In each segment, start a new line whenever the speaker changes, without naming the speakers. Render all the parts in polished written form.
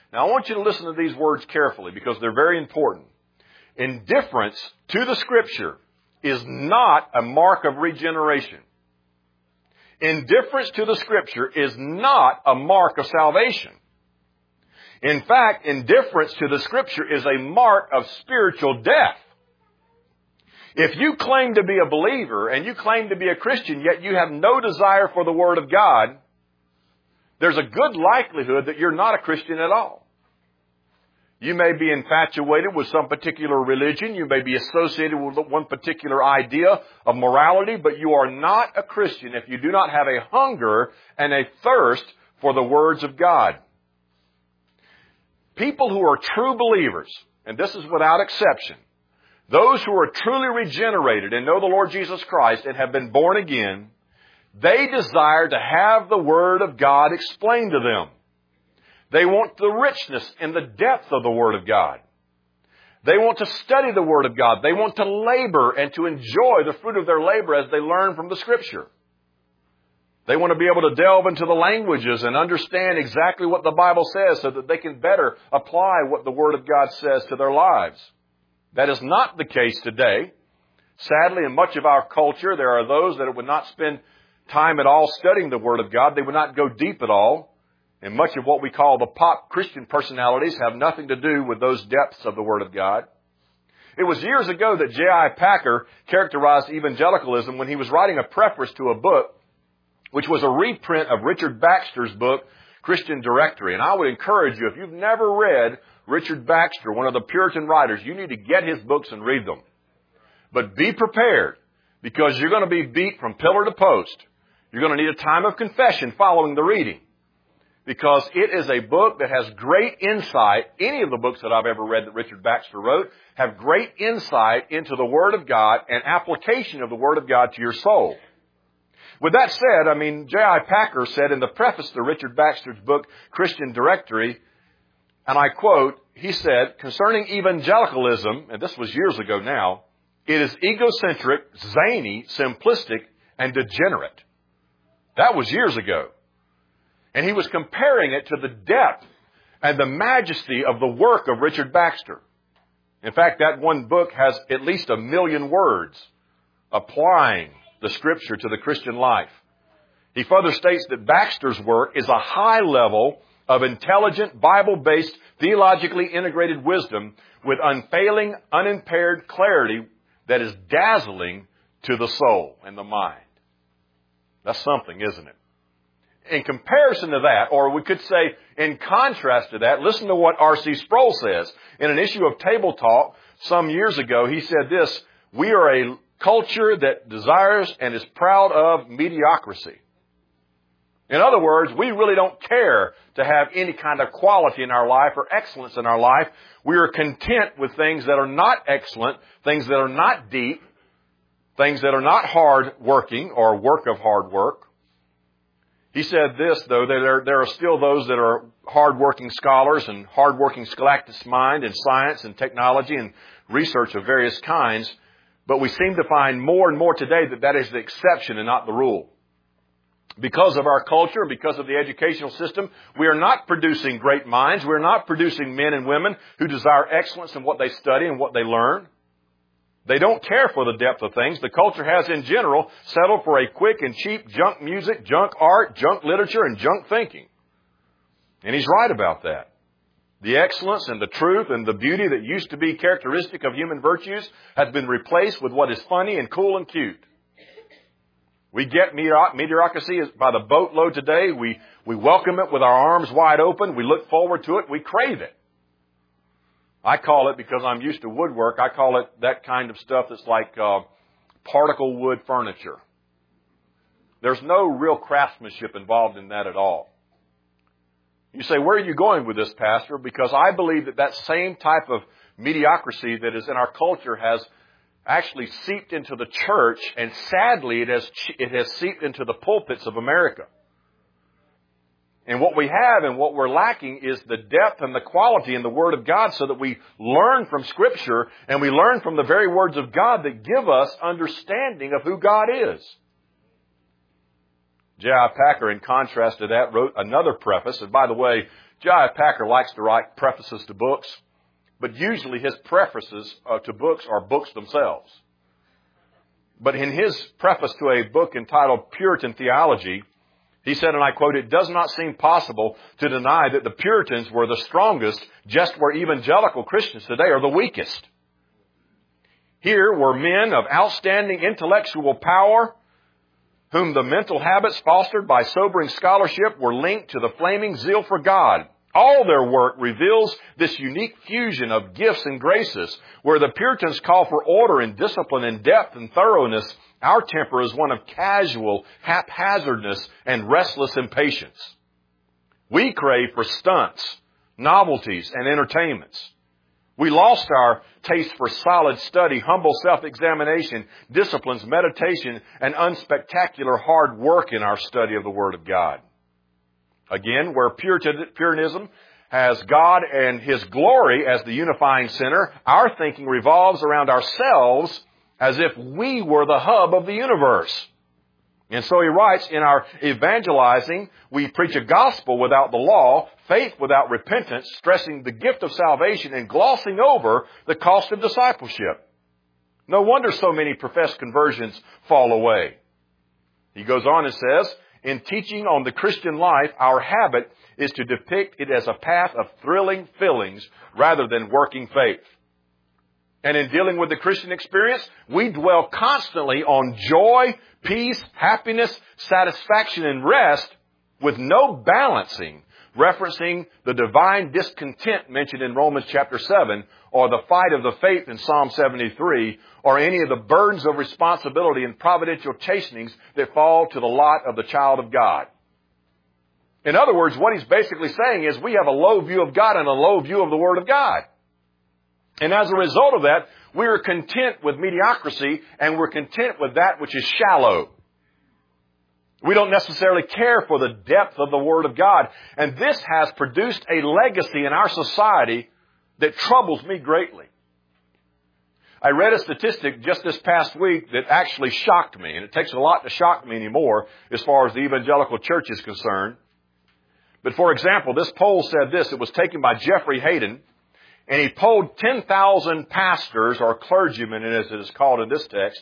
Now, I want you to listen to these words carefully because they're very important. Indifference to the Scripture is not a mark of regeneration. Indifference to the Scripture is not a mark of salvation. In fact, indifference to the Scripture is a mark of spiritual death. If you claim to be a believer and you claim to be a Christian, yet you have no desire for the Word of God, there's a good likelihood that you're not a Christian at all. You may be infatuated with some particular religion. You may be associated with one particular idea of morality, but you are not a Christian if you do not have a hunger and a thirst for the words of God. People who are true believers, and this is without exception, those who are truly regenerated and know the Lord Jesus Christ and have been born again, they desire to have the Word of God explained to them. They want the richness and the depth of the Word of God. They want to study the Word of God. They want to labor and to enjoy the fruit of their labor as they learn from the Scripture. They want to be able to delve into the languages and understand exactly what the Bible says so that they can better apply what the Word of God says to their lives. That is not the case today. Sadly, in much of our culture, there are those that would not spend time at all studying the Word of God. They would not go deep at all. And much of what we call the pop Christian personalities have nothing to do with those depths of the Word of God. It was years ago that J.I. Packer characterized evangelicalism when he was writing a preface to a book, which was a reprint of Richard Baxter's book, Christian Directory. And I would encourage you, if you've never read Richard Baxter, one of the Puritan writers, you need to get his books and read them. But be prepared, because you're going to be beat from pillar to post. You're going to need a time of confession following the reading, because it is a book that has great insight. Any of the books that I've ever read that Richard Baxter wrote have great insight into the Word of God and application of the Word of God to your soul. With that said, J.I. Packer said in the preface to Richard Baxter's book, Christian Directory, and I quote, he said, concerning evangelicalism, and this was years ago now, it is egocentric, zany, simplistic, and degenerate. That was years ago. And he was comparing it to the depth and the majesty of the work of Richard Baxter. In fact, that one book has at least 1 million words applying the Scripture to the Christian life. He further states that Baxter's work is a high level of intelligent, Bible-based, theologically integrated wisdom with unfailing, unimpaired clarity that is dazzling to the soul and the mind. That's something, isn't it? In comparison to that, or we could say in contrast to that, listen to what R.C. Sproul says. In an issue of Table Talk some years ago, he said this, we are a culture that desires and is proud of mediocrity. In other words, we really don't care to have any kind of quality in our life or excellence in our life. We are content with things that are not excellent, things that are not deep, things that are not hard working or work of hard work. He said this, though, that there are still those that are hard-working scholars and hard-working scholastics mind in science and technology and research of various kinds, but we seem to find more and more today that is the exception and not the rule. Because of our culture and because of the educational system, we are not producing great minds. We are not producing men and women who desire excellence in what they study and what they learn. They don't care for the depth of things. The culture has, in general, settled for a quick and cheap junk music, junk art, junk literature, and junk thinking. And he's right about that. The excellence and the truth and the beauty that used to be characteristic of human virtues has been replaced with what is funny and cool and cute. We get mediocrity by the boatload today. We welcome it with our arms wide open. We look forward to it. We crave it. I call it, because I'm used to woodwork, I call it that kind of stuff that's like particle wood furniture. There's no real craftsmanship involved in that at all. You say, where are you going with this, Pastor? Because I believe that same type of mediocrity that is in our culture has actually seeped into the church, and sadly it has seeped into the pulpits of America. And what we have and what we're lacking is the depth and the quality in the Word of God, so that we learn from Scripture and we learn from the very words of God that give us understanding of who God is. J.I. Packer, in contrast to that, wrote another preface. And by the way, J.I. Packer likes to write prefaces to books, but usually his prefaces to books are books themselves. But in his preface to a book entitled Puritan Theology, he said, and I quote, "It does not seem possible to deny that the Puritans were the strongest, just where evangelical Christians today are the weakest. Here were men of outstanding intellectual power, whom the mental habits fostered by sobering scholarship were linked to the flaming zeal for God. All their work reveals this unique fusion of gifts and graces. Where the Puritans call for order and discipline and depth and thoroughness, our temper is one of casual haphazardness and restless impatience. We crave for stunts, novelties, and entertainments. We lost our taste for solid study, humble self-examination, disciplines, meditation, and unspectacular hard work in our study of the Word of God. Again, where Puritanism has God and His glory as the unifying center, our thinking revolves around ourselves as if we were the hub of the universe." And so he writes, "In our evangelizing, we preach a gospel without the law, faith without repentance, stressing the gift of salvation and glossing over the cost of discipleship. No wonder so many professed conversions fall away." He goes on and says, "In teaching on the Christian life, our habit is to depict it as a path of thrilling feelings rather than working faith. And in dealing with the Christian experience, we dwell constantly on joy, peace, happiness, satisfaction, and rest with no balancing, referencing the divine discontent mentioned in Romans chapter 7, or the fight of the faith in Psalm 73, or any of the burdens of responsibility and providential chastenings that fall to the lot of the child of God." In other words, what he's basically saying is we have a low view of God and a low view of the Word of God. And as a result of that, we are content with mediocrity and we're content with that which is shallow. We don't necessarily care for the depth of the Word of God. And this has produced a legacy in our society that troubles me greatly. I read a statistic just this past week that actually shocked me. And it takes a lot to shock me anymore as far as the evangelical church is concerned. But for example, this poll said this. It was taken by Jeffrey Hayden. And he polled 10,000 pastors, or clergymen as it is called in this text.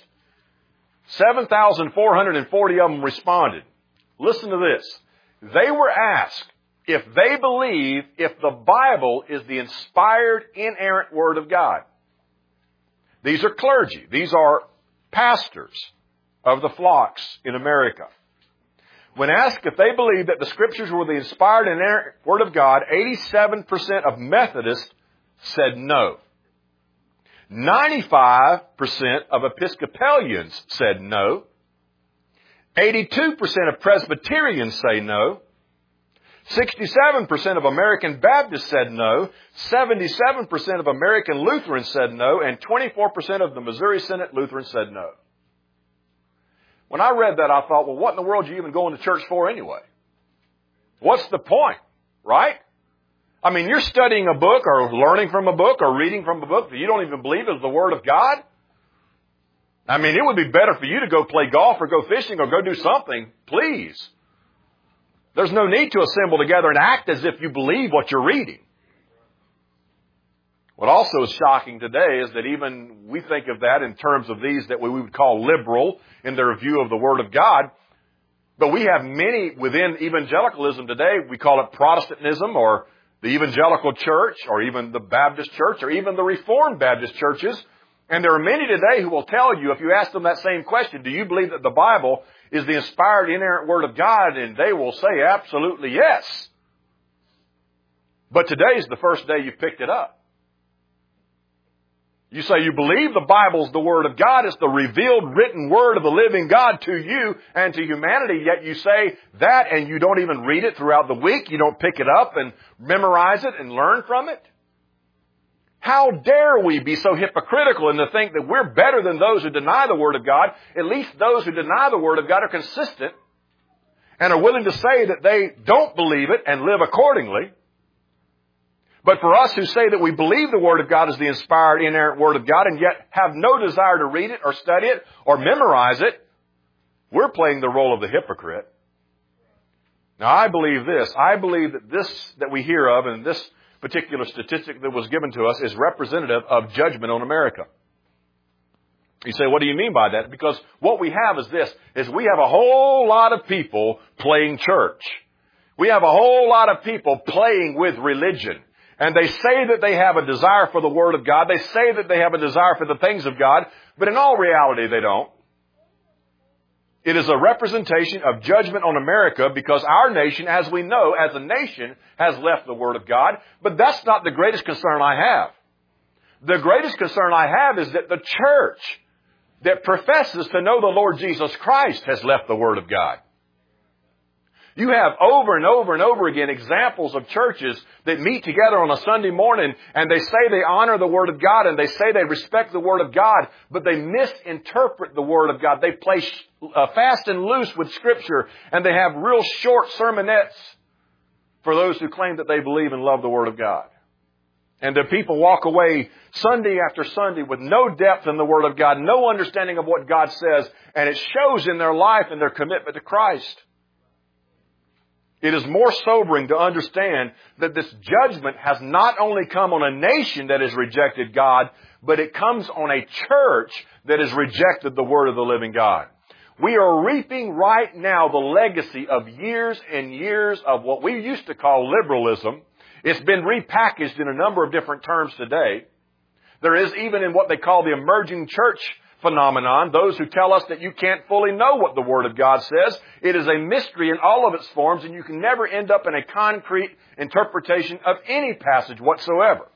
7,440 of them responded. Listen to this. They were asked if they believe if the Bible is the inspired, inerrant Word of God. These are clergy. These are pastors of the flocks in America. When asked if they believe that the Scriptures were the inspired, inerrant Word of God, 87% of Methodists said no. 95% of Episcopalians said no. 82% of Presbyterians say no. 67% of American Baptists said no. 77% of American Lutherans said no. And 24% of the Missouri Synod Lutherans said no. When I read that, I thought, well, what in the world are you even going to church for anyway? What's the point, right? I mean, you're studying a book or learning from a book or reading from a book that you don't even believe is the Word of God. I mean, it would be better for you to go play golf or go fishing or go do something, please. There's no need to assemble together and act as if you believe what you're reading. What also is shocking today is that even we think of that in terms of these that we would call liberal in their view of the Word of God. But we have many within evangelicalism today. We call it Protestantism or the evangelical church or even the Baptist church or even the Reformed Baptist churches. And there are many today who will tell you, if you ask them that same question, do you believe that the Bible is the inspired, inerrant Word of God? And they will say absolutely yes. But today's the first day you picked it up. You say you believe the Bible's the Word of God. It's the revealed written Word of the living God to you and to humanity. Yet you say that and you don't even read it throughout the week. You don't pick it up and memorize it and learn from it. How dare we be so hypocritical and to think that we're better than those who deny the Word of God? At least those who deny the Word of God are consistent and are willing to say that they don't believe it and live accordingly. But for us who say that we believe the Word of God is the inspired, inerrant Word of God and yet have no desire to read it or study it or memorize it, we're playing the role of the hypocrite. Now, I believe this. I believe that this that we hear of, and this particular statistic that was given to us, is representative of judgment on America. You say, what do you mean by that? Because what we have is this, is we have a whole lot of people playing church. We have a whole lot of people playing with religion. And they say that they have a desire for the Word of God. They say that they have a desire for the things of God. But in all reality, they don't. It is a representation of judgment on America because our nation, as we know, as a nation, has left the Word of God. But that's not the greatest concern I have. The greatest concern I have is that the church that professes to know the Lord Jesus Christ has left the Word of God. You have over and over and over again examples of churches that meet together on a Sunday morning and they say they honor the Word of God and they say they respect the Word of God, but they misinterpret the Word of God. They play fast and loose with Scripture and they have real short sermonettes for those who claim that they believe and love the Word of God. And the people walk away Sunday after Sunday with no depth in the Word of God, no understanding of what God says, and it shows in their life and their commitment to Christ. It is more sobering to understand that this judgment has not only come on a nation that has rejected God, but it comes on a church that has rejected the Word of the living God. We are reaping right now the legacy of years and years of what we used to call liberalism. It's been repackaged in a number of different terms today. There is even in what they call the emerging church phenomenon, those who tell us that you can't fully know what the Word of God says. It is a mystery in all of its forms, and you can never end up in a concrete interpretation of any passage whatsoever.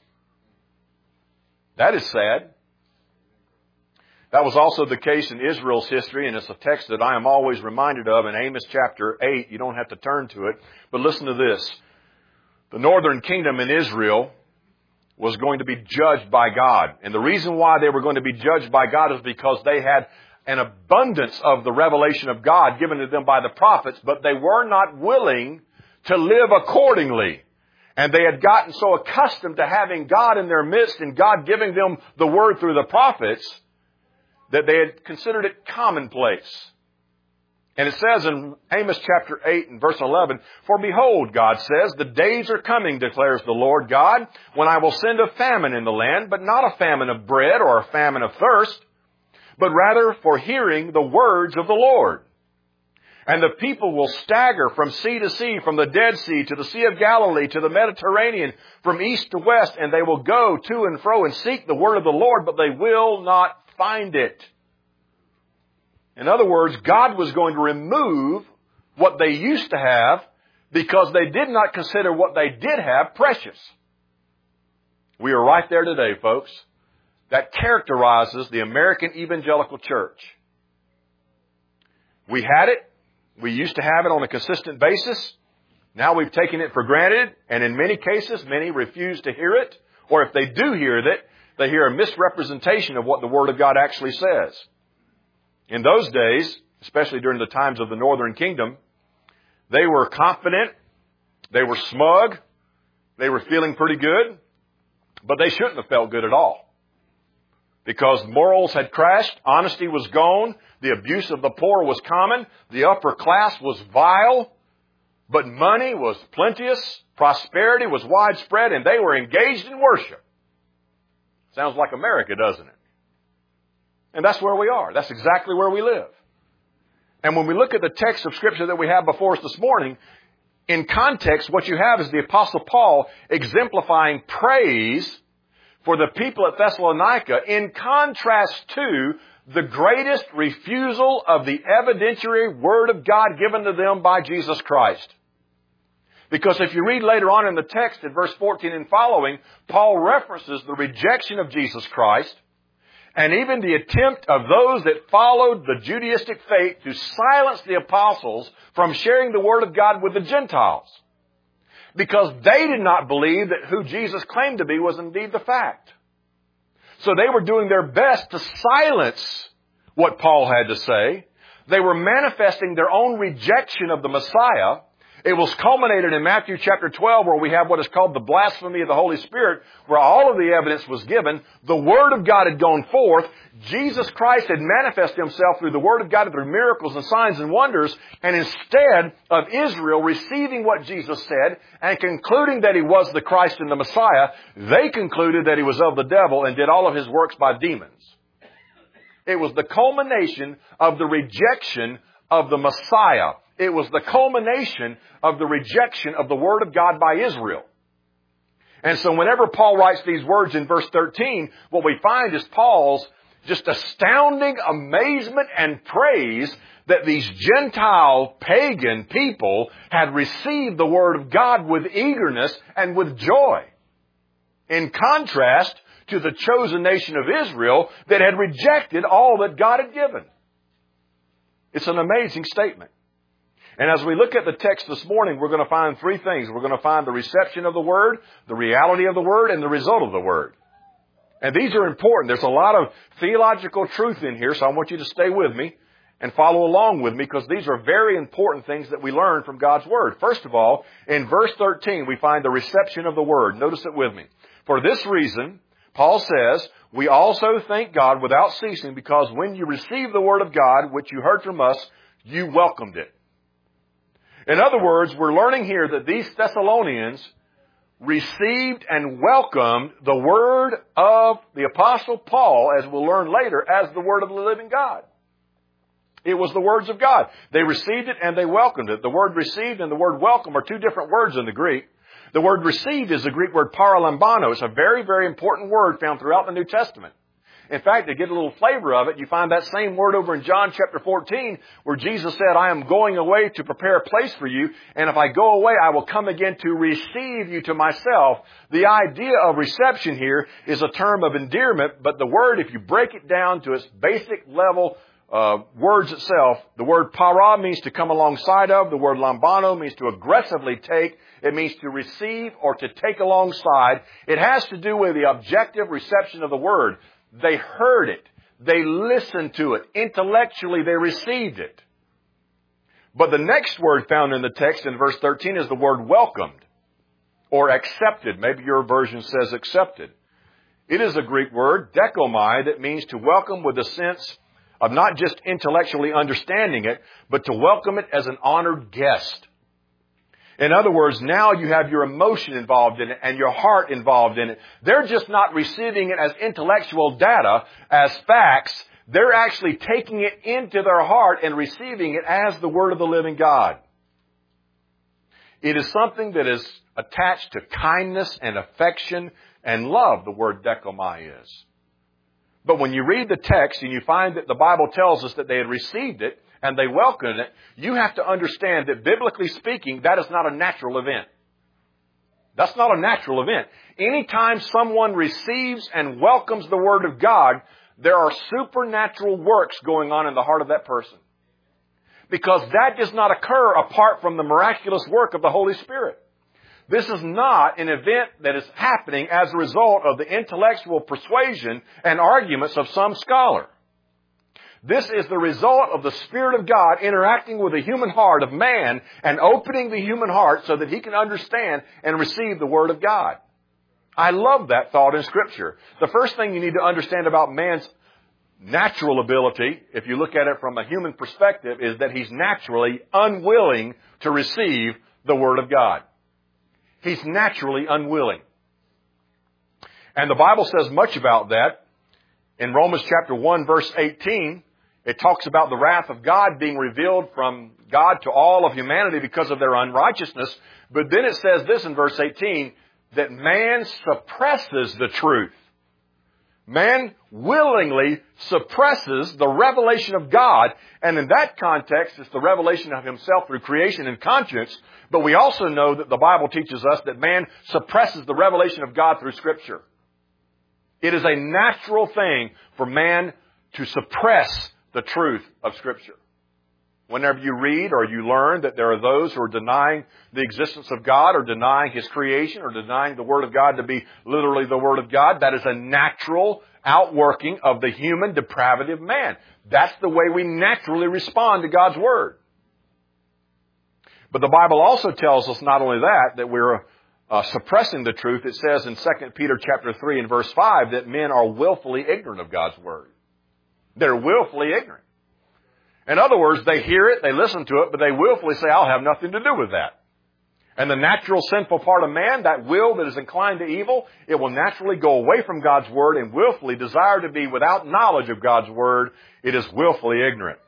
That is sad. That was also the case in Israel's history, and it's a text that I am always reminded of in Amos chapter 8. You don't have to turn to it, but listen to this. The northern kingdom in Israel was going to be judged by God. And the reason why they were going to be judged by God is because they had an abundance of the revelation of God given to them by the prophets, but they were not willing to live accordingly. And they had gotten so accustomed to having God in their midst and God giving them the word through the prophets that they had considered it commonplace. And it says in Amos chapter 8 and verse 11, "For behold," God says, "the days are coming, declares the Lord God, when I will send a famine in the land, but not a famine of bread or a famine of thirst, but rather for hearing the words of the Lord. And the people will stagger from sea to sea, from the Dead Sea to the Sea of Galilee to the Mediterranean, from east to west, and they will go to and fro and seek the word of the Lord, but they will not find it." In other words, God was going to remove what they used to have because they did not consider what they did have precious. We are right there today, folks. That characterizes the American evangelical church. We had it. We used to have it on a consistent basis. Now we've taken it for granted, and in many cases, many refuse to hear it. Or if they do hear it, they hear a misrepresentation of what the Word of God actually says. In those days, especially during the times of the northern kingdom, they were confident, they were smug, they were feeling pretty good, but they shouldn't have felt good at all. Because morals had crashed, honesty was gone, the abuse of the poor was common, the upper class was vile, but money was plenteous, prosperity was widespread, and they were engaged in worship. Sounds like America, doesn't it? And that's where we are. That's exactly where we live. And when we look at the text of Scripture that we have before us this morning, in context, what you have is the Apostle Paul exemplifying praise for the people at Thessalonica in contrast to the greatest refusal of the evidentiary Word of God given to them by Jesus Christ. Because if you read later on in the text in verse 14 and following, Paul references the rejection of Jesus Christ and even the attempt of those that followed the Judaistic faith to silence the apostles from sharing the Word of God with the Gentiles. Because they did not believe that who Jesus claimed to be was indeed the fact. So they were doing their best to silence what Paul had to say. They were manifesting their own rejection of the Messiah. It was culminated in Matthew chapter 12, where we have what is called the blasphemy of the Holy Spirit, where all of the evidence was given. The Word of God had gone forth. Jesus Christ had manifested Himself through the Word of God, through miracles and signs and wonders. And instead of Israel receiving what Jesus said and concluding that He was the Christ and the Messiah, they concluded that He was of the devil and did all of His works by demons. It was the culmination of the rejection of the Messiah. It was the culmination of the rejection of the Word of God by Israel. And so whenever Paul writes these words in verse 13, what we find is Paul's just astounding amazement and praise that these Gentile pagan people had received the Word of God with eagerness and with joy. In contrast to the chosen nation of Israel that had rejected all that God had given. It's an amazing statement. And as we look at the text this morning, we're going to find three things. We're going to find the reception of the Word, the reality of the Word, and the result of the Word. And these are important. There's a lot of theological truth in here, so I want you to stay with me and follow along with me, because these are very important things that we learn from God's Word. First of all, in verse 13, we find the reception of the Word. Notice it with me. For this reason, Paul says, we also thank God without ceasing, because when you received the Word of God, which you heard from us, you welcomed it. In other words, we're learning here that these Thessalonians received and welcomed the Word of the Apostle Paul, as we'll learn later, as the Word of the living God. It was the words of God. They received it and they welcomed it. The word received and the word welcome are two different words in the Greek. The word received is the Greek word paralambano. It's a very, very important word found throughout the New Testament. In fact, to get a little flavor of it, you find that same word over in John chapter 14, where Jesus said, I am going away to prepare a place for you, and if I go away, I will come again to receive you to myself. The idea of reception here is a term of endearment, but the word, if you break it down to its basic level, words itself, the word para means to come alongside of. The word lambano means to aggressively take. It means to receive or to take alongside. It has to do with the objective reception of the word. They heard it. They listened to it. Intellectually, they received it. But the next word found in the text in verse 13 is the word welcomed or accepted. Maybe your version says accepted. It is a Greek word, dekomai, that means to welcome with a sense of not just intellectually understanding it, but to welcome it as an honored guest. In other words, now you have your emotion involved in it and your heart involved in it. They're just not receiving it as intellectual data, as facts. They're actually taking it into their heart and receiving it as the Word of the living God. It is something that is attached to kindness and affection and love, the word dekomai is. But when you read the text and you find that the Bible tells us that they had received it, and they welcomed it, you have to understand that biblically speaking, that is not a natural event. That's not a natural event. Anytime someone receives and welcomes the Word of God, there are supernatural works going on in the heart of that person. Because that does not occur apart from the miraculous work of the Holy Spirit. This is not an event that is happening as a result of the intellectual persuasion and arguments of some scholar. This is the result of the Spirit of God interacting with the human heart of man and opening the human heart so that he can understand and receive the Word of God. I love that thought in Scripture. The first thing you need to understand about man's natural ability, if you look at it from a human perspective, is that he's naturally unwilling to receive the Word of God. He's naturally unwilling. And the Bible says much about that. In Romans chapter 1, verse 18, it talks about the wrath of God being revealed from God to all of humanity because of their unrighteousness. But then it says this in verse 18, that man suppresses the truth. Man willingly suppresses the revelation of God. And in that context, it's the revelation of himself through creation and conscience. But we also know that the Bible teaches us that man suppresses the revelation of God through Scripture. It is a natural thing for man to suppress the truth of Scripture. Whenever you read or you learn that there are those who are denying the existence of God or denying His creation or denying the Word of God to be literally the Word of God, that is a natural outworking of the human depravity of man. That's the way we naturally respond to God's Word. But the Bible also tells us not only that we're suppressing the truth. It says in 2 Peter chapter 3 and verse 5 that men are willfully ignorant of God's Word. They're willfully ignorant. In other words, they hear it, they listen to it, but they willfully say, I'll have nothing to do with that. And the natural sinful part of man, that will that is inclined to evil, it will naturally go away from God's Word and willfully desire to be without knowledge of God's Word. It is willfully ignorant.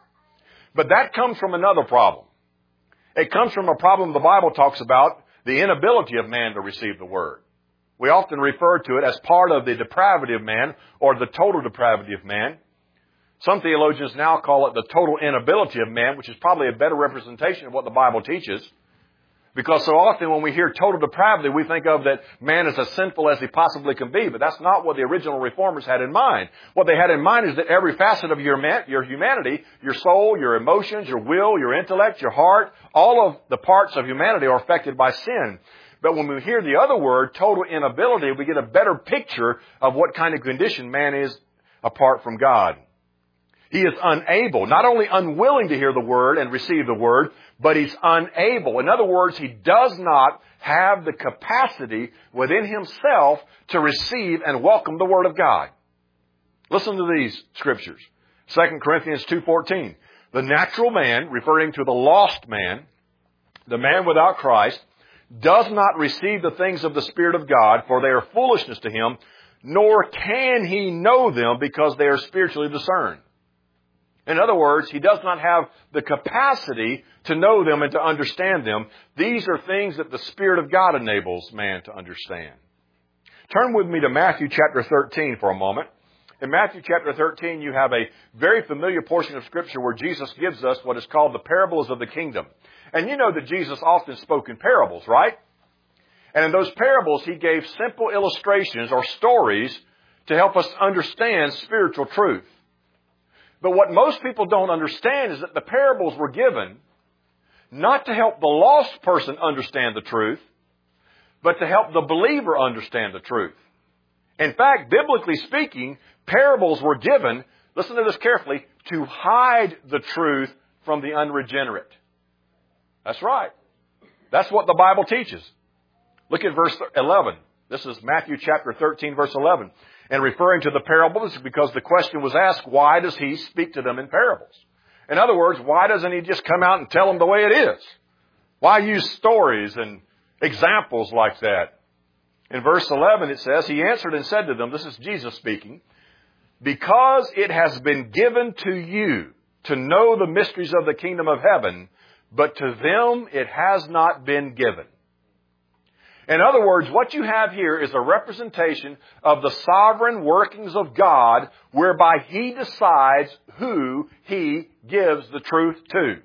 But that comes from another problem. It comes from a problem the Bible talks about, the inability of man to receive the Word. We often refer to it as part of the depravity of man or the total depravity of man. Some theologians now call it the total inability of man, which is probably a better representation of what the Bible teaches. Because so often when we hear total depravity, we think of that man is as sinful as he possibly can be. But that's not what the original reformers had in mind. What they had in mind is that every facet of your humanity, your soul, your emotions, your will, your intellect, your heart, all of the parts of humanity are affected by sin. But when we hear the other word, total inability, we get a better picture of what kind of condition man is apart from God. He is unable, not only unwilling to hear the Word and receive the Word, but he's unable. In other words, he does not have the capacity within himself to receive and welcome the Word of God. Listen to these scriptures. 2 Corinthians 2:14. The natural man, referring to the lost man, the man without Christ, does not receive the things of the Spirit of God, for they are foolishness to him, nor can he know them because they are spiritually discerned. In other words, he does not have the capacity to know them and to understand them. These are things that the Spirit of God enables man to understand. Turn with me to Matthew chapter 13 for a moment. In Matthew chapter 13, you have a very familiar portion of Scripture where Jesus gives us what is called the parables of the kingdom. And you know that Jesus often spoke in parables, right? And in those parables, he gave simple illustrations or stories to help us understand spiritual truth. But what most people don't understand is that the parables were given not to help the lost person understand the truth, but to help the believer understand the truth. In fact, biblically speaking, parables were given, listen to this carefully, to hide the truth from the unregenerate. That's right. That's what the Bible teaches. Look at verse 11. This is Matthew chapter 13, verse 11. And referring to the parables, because the question was asked, why does he speak to them in parables? In other words, why doesn't he just come out and tell them the way it is? Why use stories and examples like that? In verse 11 it says, he answered and said to them, this is Jesus speaking, because it has been given to you to know the mysteries of the kingdom of heaven, but to them it has not been given. In other words, what you have here is a representation of the sovereign workings of God, whereby He decides who He gives the truth to.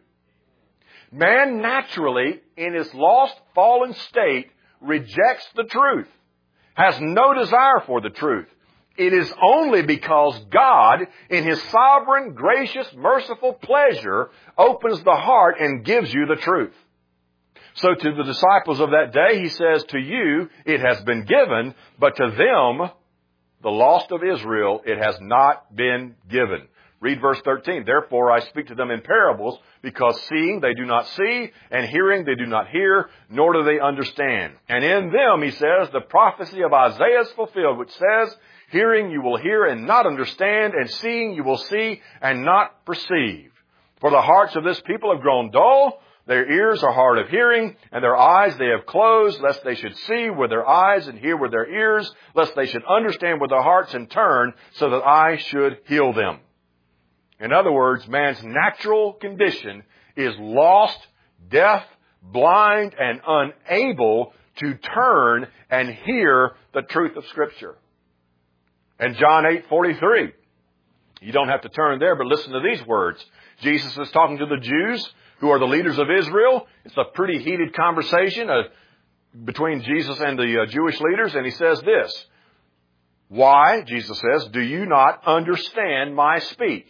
Man naturally, in his lost, fallen state, rejects the truth, has no desire for the truth. It is only because God, in His sovereign, gracious, merciful pleasure, opens the heart and gives you the truth. So to the disciples of that day, He says, to you it has been given, but to them, the lost of Israel, it has not been given. Read verse 13. Therefore I speak to them in parables, because seeing they do not see, and hearing they do not hear, nor do they understand. And in them, He says, the prophecy of Isaiah is fulfilled, which says, hearing you will hear and not understand, and seeing you will see and not perceive. For the hearts of this people have grown dull, their ears are hard of hearing, and their eyes they have closed, lest they should see with their eyes and hear with their ears, lest they should understand with their hearts and turn, so that I should heal them. In other words, man's natural condition is lost, deaf, blind, and unable to turn and hear the truth of Scripture. And John 8:43, you don't have to turn there, but listen to these words. Jesus is talking to the Jews, who are the leaders of Israel. It's a pretty heated conversation between Jesus and the Jewish leaders. And He says this, why, Jesus says, do you not understand my speech?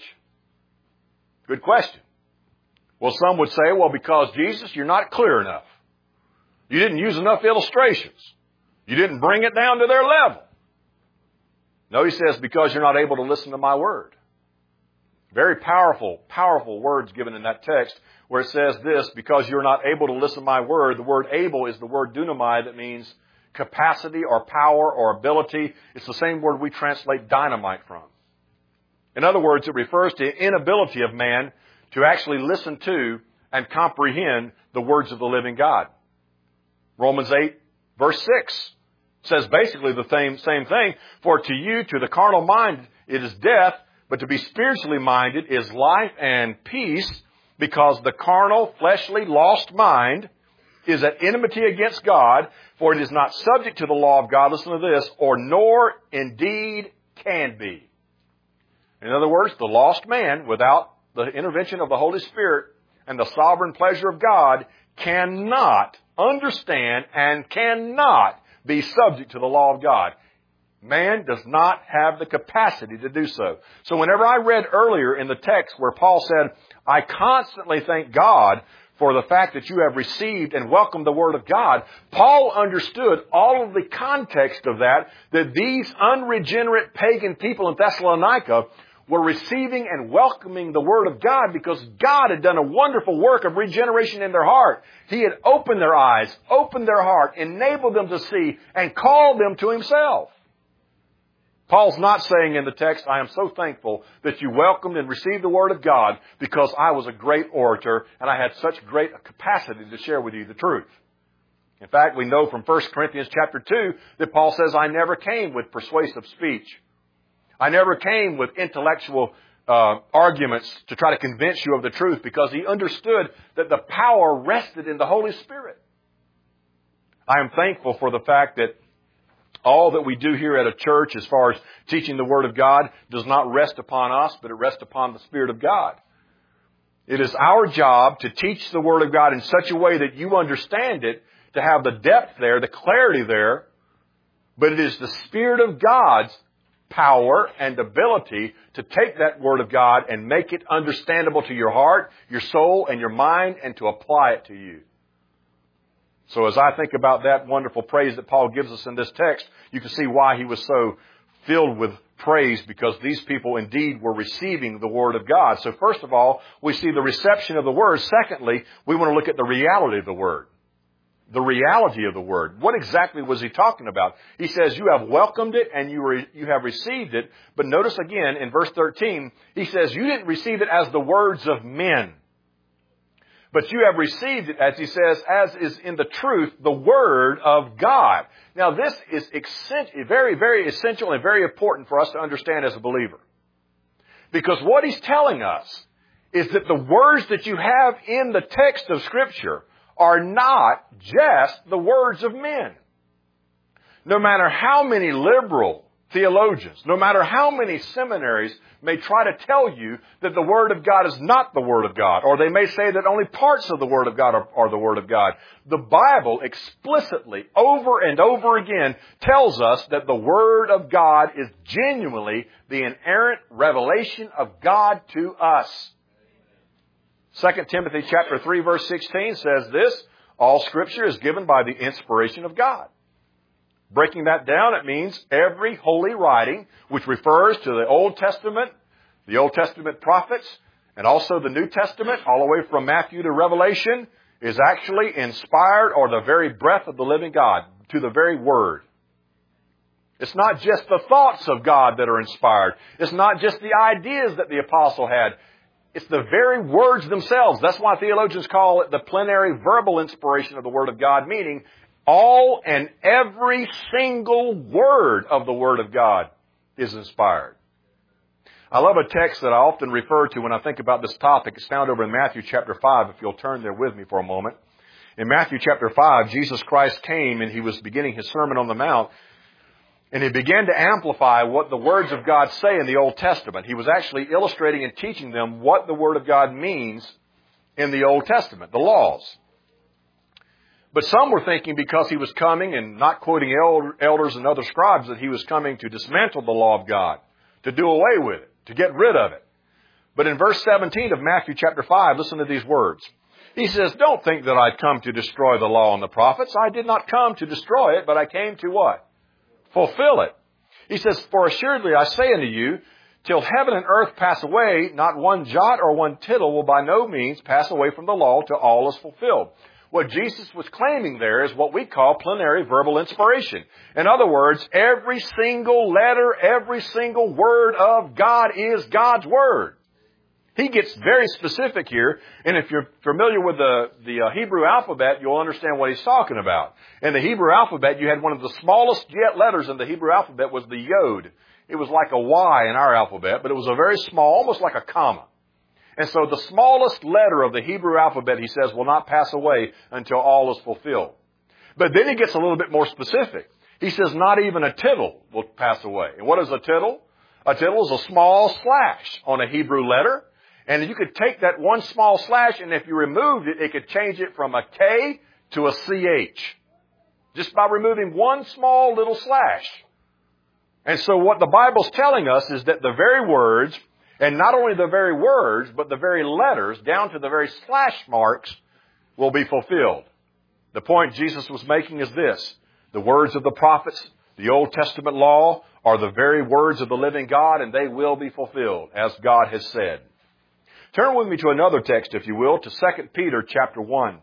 Good question. Well, some would say, well, because Jesus, you're not clear enough. You didn't use enough illustrations. You didn't bring it down to their level. No, He says, because you're not able to listen to my word. Very powerful, powerful words given in that text, where it says this, because you're not able to listen to my word. The word able is the word dunamai that means capacity or power or ability. It's the same word we translate dynamite from. In other words, it refers to the inability of man to actually listen to and comprehend the words of the living God. Romans 8, verse 6 says basically the same thing. For to you, to the carnal mind, it is death, but to be spiritually minded is life and peace, because the carnal, fleshly, lost mind is at enmity against God, for it is not subject to the law of God, listen to this, or nor indeed can be. In other words, the lost man, without the intervention of the Holy Spirit and the sovereign pleasure of God, cannot understand and cannot be subject to the law of God. Man does not have the capacity to do so. So whenever I read earlier in the text where Paul said, I constantly thank God for the fact that you have received and welcomed the Word of God, Paul understood all of the context of that these unregenerate pagan people in Thessalonica were receiving and welcoming the Word of God because God had done a wonderful work of regeneration in their heart. He had opened their eyes, opened their heart, enabled them to see, and called them to Himself. Paul's not saying in the text, I am so thankful that you welcomed and received the Word of God because I was a great orator and I had such great capacity to share with you the truth. In fact, we know from 1 Corinthians chapter 2 that Paul says, I never came with persuasive speech. I never came with intellectual arguments to try to convince you of the truth, because he understood that the power rested in the Holy Spirit. I am thankful for the fact that all that we do here at a church as far as teaching the Word of God does not rest upon us, but it rests upon the Spirit of God. It is our job to teach the Word of God in such a way that you understand it, to have the depth there, the clarity there, but it is the Spirit of God's power and ability to take that Word of God and make it understandable to your heart, your soul, and your mind, and to apply it to you. So as I think about that wonderful praise that Paul gives us in this text, you can see why he was so filled with praise, because these people indeed were receiving the Word of God. So first of all, we see the reception of the Word. Secondly, we want to look at the reality of the Word. The reality of the Word. What exactly was he talking about? He says, you have welcomed it and you have received it. But notice again in verse 13, he says, you didn't receive it as the words of men, but you have received it, as he says, as is in the truth, the Word of God. Now this is very, very essential and very important for us to understand as a believer. Because what he's telling us is that the words that you have in the text of Scripture are not just the words of men. No matter how many liberal theologians, no matter how many seminaries may try to tell you that the Word of God is not the Word of God, or they may say that only parts of the Word of God are the Word of God, the Bible explicitly, over and over again, tells us that the Word of God is genuinely the inerrant revelation of God to us. 2 Timothy chapter 3 verse 16 says this, all Scripture is given by the inspiration of God. Breaking that down, it means every holy writing, which refers to the Old Testament prophets, and also the New Testament, all the way from Matthew to Revelation, is actually inspired, or the very breath of the living God, to the very Word. It's not just the thoughts of God that are inspired. It's not just the ideas that the apostle had. It's the very words themselves. That's why theologians call it the plenary verbal inspiration of the Word of God, meaning all and every single word of the Word of God is inspired. I love a text that I often refer to when I think about this topic. It's found over in Matthew chapter 5, if you'll turn there with me for a moment. In Matthew chapter 5, Jesus Christ came and He was beginning His Sermon on the Mount. And He began to amplify what the words of God say in the Old Testament. He was actually illustrating and teaching them what the Word of God means in the Old Testament, the laws. But some were thinking because He was coming and not quoting elders and other scribes that He was coming to dismantle the law of God, to do away with it, to get rid of it. But in verse 17 of Matthew chapter 5, listen to these words. He says, don't think that I'd come to destroy the law and the prophets. I did not come to destroy it, but I came to what? Fulfill it. He says, for assuredly I say unto you, Till heaven and earth pass away, not one jot or one tittle will by no means pass away from the law till all is fulfilled. What Jesus was claiming there is what we call plenary verbal inspiration. In other words, every single letter, every single word of God is God's Word. He gets very specific here, and if you're familiar with the Hebrew alphabet, you'll understand what he's talking about. In the Hebrew alphabet, you had one of the smallest yet letters in the Hebrew alphabet was the Yod. It was like a Y in our alphabet, but it was a very small, almost like a comma. And so the smallest letter of the Hebrew alphabet, he says, will not pass away until all is fulfilled. But then he gets a little bit more specific. He says not even a tittle will pass away. And what is a tittle? A tittle is a small slash on a Hebrew letter. And you could take that one small slash, and if you removed it, it could change it from a K to a CH. Just by removing one small little slash. And so what the Bible's telling us is that the very words, and not only the very words, but the very letters, down to the very slash marks, will be fulfilled. The point Jesus was making is this. The words of the prophets, the Old Testament law, are the very words of the living God, and they will be fulfilled, as God has said. Turn with me to another text, if you will, to 2 Peter chapter 1.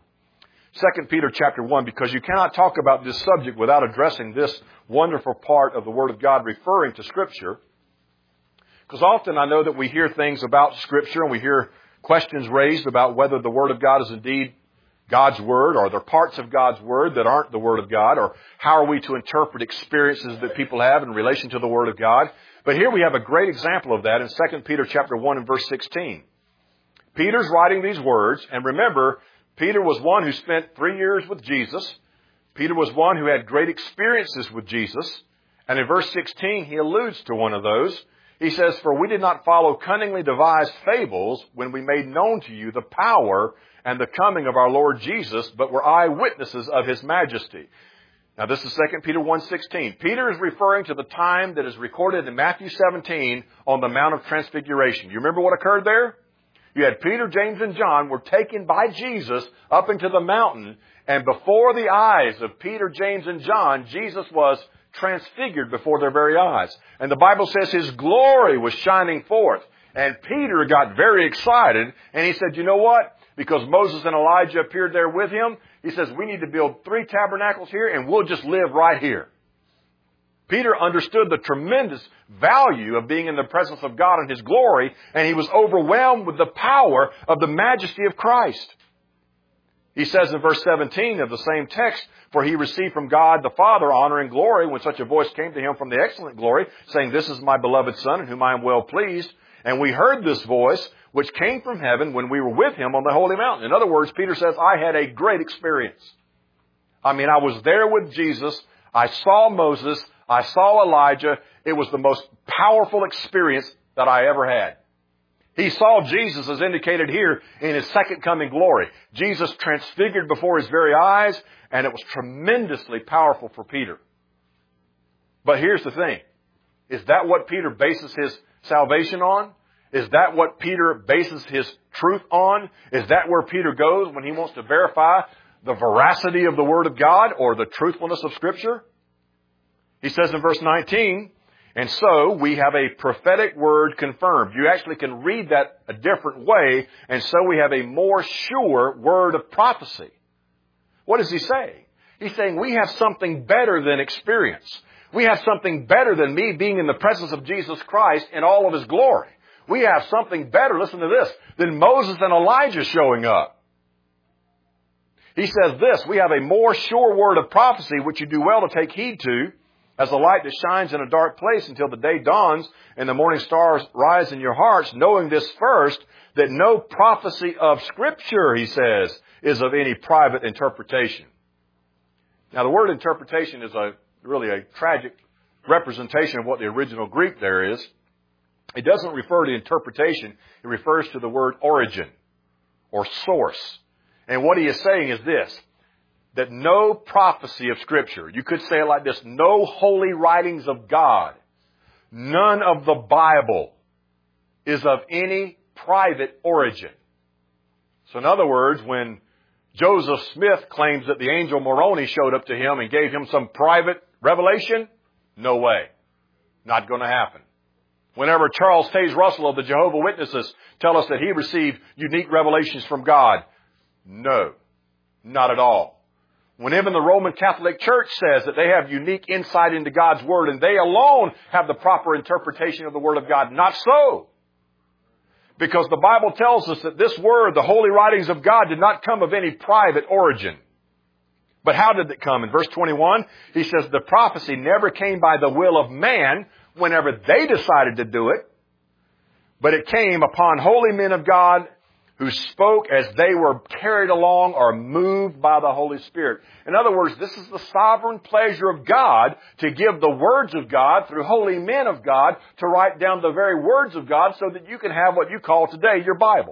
2 Peter chapter 1, because you cannot talk about this subject without addressing this wonderful part of the Word of God referring to Scripture. Because often I know that we hear things about Scripture and we hear questions raised about whether the Word of God is indeed God's Word, or are there parts of God's Word that aren't the Word of God, or how are we to interpret experiences that people have in relation to the Word of God. But here we have a great example of that in 2 Peter chapter 1 and verse 16. Peter's writing these words, and remember, Peter was one who spent 3 years with Jesus. Peter was one who had great experiences with Jesus. And in verse 16, he alludes to one of those. He says, "For we did not follow cunningly devised fables when we made known to you the power and the coming of our Lord Jesus, but were eyewitnesses of His majesty." Now this is 2 Peter 1:16. Peter is referring to the time that is recorded in Matthew 17 on the Mount of Transfiguration. You remember what occurred there? You had Peter, James, and John were taken by Jesus up into the mountain, and before the eyes of Peter, James, and John, Jesus was transfigured before their very eyes. And the Bible says His glory was shining forth. And Peter got very excited, and he said, you know what? Because Moses and Elijah appeared there with him, he says, we need to build 3 tabernacles here, and we'll just live right here. Peter understood the tremendous value of being in the presence of God and His glory, and he was overwhelmed with the power of the majesty of Christ. He says in verse 17 of the same text, "For he received from God the Father honor and glory when such a voice came to him from the excellent glory, saying, 'This is my beloved Son, in whom I am well pleased.' And we heard this voice, which came from heaven when we were with Him on the holy mountain." In other words, Peter says, I had a great experience. I was there with Jesus. I saw Moses. I saw Elijah. It was the most powerful experience that I ever had. He saw Jesus as indicated here in His second coming glory. Jesus transfigured before his very eyes, and it was tremendously powerful for Peter. But here's the thing. Is that what Peter bases his salvation on? Is that what Peter bases his truth on? Is that where Peter goes when he wants to verify the veracity of the Word of God or the truthfulness of Scripture? He says in verse 19, "And so we have a prophetic word confirmed." You actually can read that a different way. "And so we have a more sure word of prophecy." What does he say? He's saying we have something better than experience. We have something better than me being in the presence of Jesus Christ in all of His glory. We have something better, listen to this, than Moses and Elijah showing up. He says this, "We have a more sure word of prophecy, which you do well to take heed to, as a light that shines in a dark place until the day dawns and the morning stars rise in your hearts, knowing this first, that no prophecy of Scripture," he says, "is of any private interpretation." Now, the word interpretation is really a tragic representation of what the original Greek there is. It doesn't refer to interpretation. It refers to the word origin or source. And what he is saying is this, that no prophecy of Scripture, you could say it like this, no holy writings of God, none of the Bible is of any private origin. So in other words, when Joseph Smith claims that the angel Moroni showed up to him and gave him some private revelation, no way. Not going to happen. Whenever Charles Taze Russell of the Jehovah's Witnesses tell us that he received unique revelations from God, no, not at all. When even the Roman Catholic Church says that they have unique insight into God's Word and they alone have the proper interpretation of the Word of God, not so. Because the Bible tells us that this Word, the holy writings of God, did not come of any private origin. But how did it come? In verse 21, he says, the prophecy never came by the will of man whenever they decided to do it, but it came upon holy men of God who spoke as they were carried along or moved by the Holy Spirit. In other words, this is the sovereign pleasure of God to give the words of God through holy men of God to write down the very words of God so that you can have what you call today your Bible.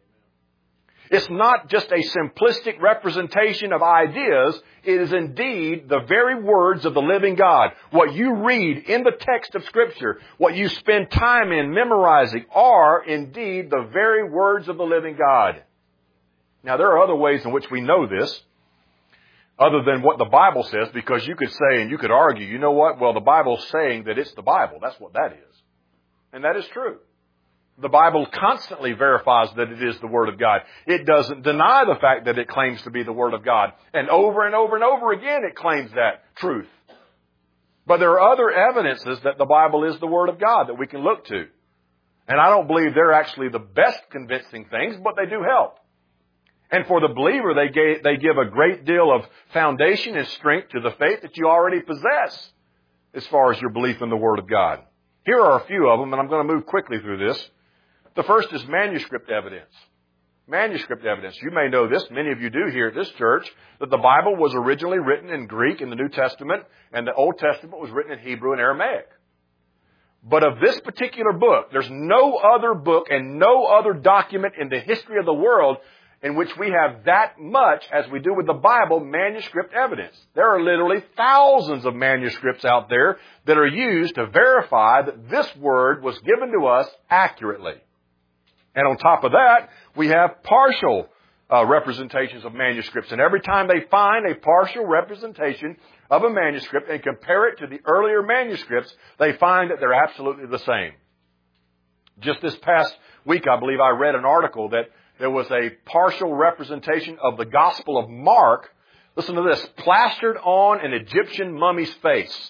It's not just a simplistic representation of ideas. It is indeed the very words of the living God. What you read in the text of Scripture, what you spend time in memorizing, are indeed the very words of the living God. Now, there are other ways in which we know this, other than what the Bible says, because you could say and you could argue, you know what? Well, the Bible's saying that it's the Bible. That's what that is. And that is true. The Bible constantly verifies that it is the Word of God. It doesn't deny the fact that it claims to be the Word of God. And over and over and over again it claims that truth. But there are other evidences that the Bible is the Word of God that we can look to. And I don't believe they're actually the best convincing things, but they do help. And for the believer, they give a great deal of foundation and strength to the faith that you already possess as far as your belief in the Word of God. Here are a few of them, and I'm going to move quickly through this. The first is manuscript evidence. Manuscript evidence. You may know this, many of you do here at this church, that the Bible was originally written in Greek in the New Testament, and the Old Testament was written in Hebrew and Aramaic. But of this particular book, there's no other book and no other document in the history of the world in which we have that much, as we do with the Bible, manuscript evidence. There are literally thousands of manuscripts out there that are used to verify that this Word was given to us accurately. And on top of that, we have partial representations of manuscripts. And every time they find a partial representation of a manuscript and compare it to the earlier manuscripts, they find that they're absolutely the same. Just this past week, I believe I read an article that there was a partial representation of the Gospel of Mark, listen to this, plastered on an Egyptian mummy's face.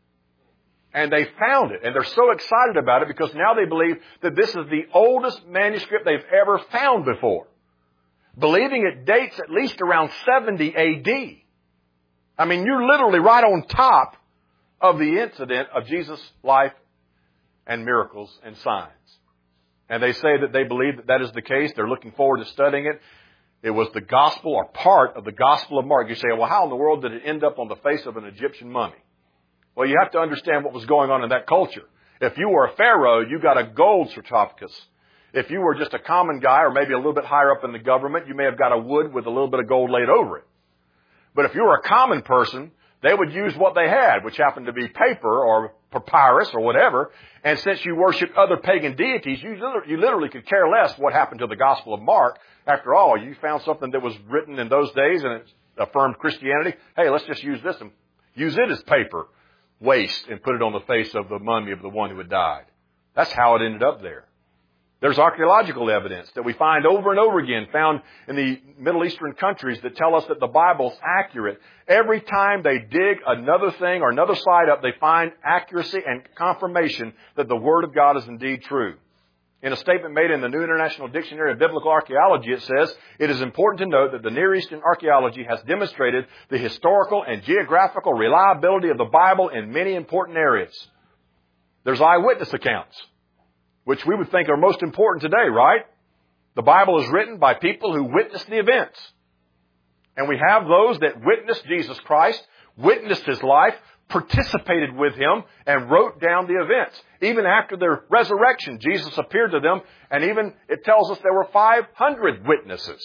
And they found it, and they're so excited about it because now they believe that this is the oldest manuscript they've ever found before, believing it dates at least around 70 A.D. I mean, you're literally right on top of the incident of Jesus' life and miracles and signs. And they say that they believe that that is the case. They're looking forward to studying it. It was the gospel or part of the Gospel of Mark. You say, well, how in the world did it end up on the face of an Egyptian mummy? Well, you have to understand what was going on in that culture. If you were a pharaoh, you got a gold sarcophagus. If you were just a common guy or maybe a little bit higher up in the government, you may have got a wood with a little bit of gold laid over it. But if you were a common person, they would use what they had, which happened to be paper or papyrus or whatever. And since you worshiped other pagan deities, you literally could care less what happened to the Gospel of Mark. After all, you found something that was written in those days and it affirmed Christianity. Hey, let's just use this and use it as paper waste and put it on the face of the mummy of the one who had died. That's how it ended up there. There's archaeological evidence that we find over and over again found in the Middle Eastern countries that tell us that the Bible's accurate. Every time they dig another thing or another side up, they find accuracy and confirmation that the Word of God is indeed true. In a statement made in the New International Dictionary of Biblical Archaeology, it says, it is important to note that the Near Eastern archaeology has demonstrated the historical and geographical reliability of the Bible in many important areas. There's eyewitness accounts, which we would think are most important today, right? The Bible is written by people who witnessed the events. And we have those that witnessed Jesus Christ, witnessed His life, participated with Him, and wrote down the events. Even after their resurrection, Jesus appeared to them, and even it tells us there were 500 witnesses.